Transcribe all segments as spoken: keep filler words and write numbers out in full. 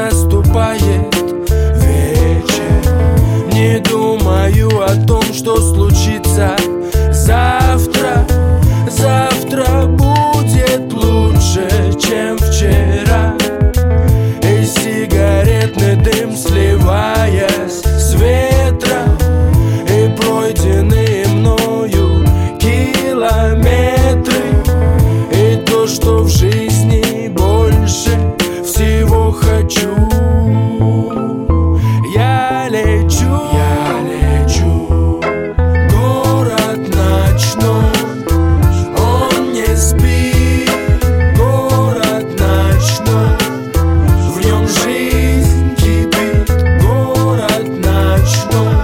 наступает вечер. Не думаю о том, что случится завтра. Завтра будет лучше, чем вчера. И сигаретный дым, сливаясь с ветром, и пройденные мною километры, и то, что в жизни больше всего хочу. Я лечу, я лечу, город ночной, он не спит, город ночной, в нем жизнь кипит, город ночной,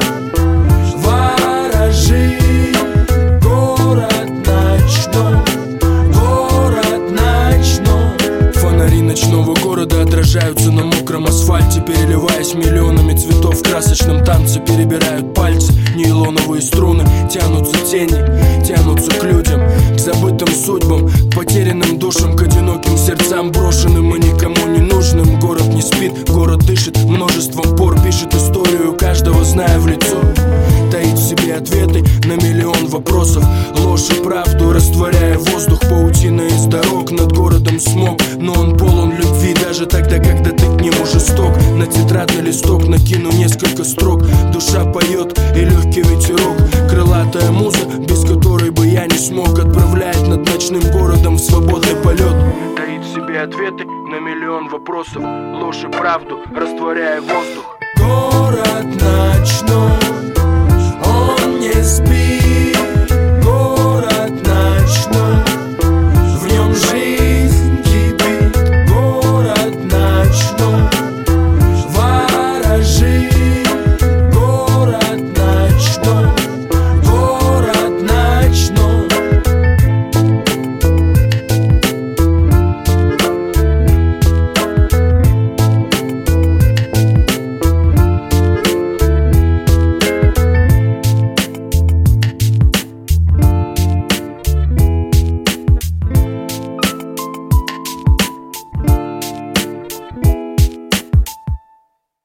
ворожи, город ночной, город ночной. Фонари ночного города отражаются на мокром асфальте, переливаясь миллионами цветов в красочном танце. Перебирают пальцы, нейлоновые струны, тянутся тени, тянутся к людям, к забытым судьбам, к потерянным душам, к одиноким сердцам, брошенным и никому не нужным. Город не спит, город дышит множеством пор, пишет историю каждого, зная в лицо, таит в себе ответы на миллион вопросов, ложь и правду растворяя воздух. Паутина из дорог, над городом смог, но он полон любви даже тогда, когда ты к нему жесток. На тетрадный листок накину несколько строк, душа поет и легкий ветерок, крылатая муза, без которой бы я не смог, отправляет над ночным городом в свободный полет. Таит в себе ответы на миллион вопросов, ложь и правду растворяя воздух. Город ночной,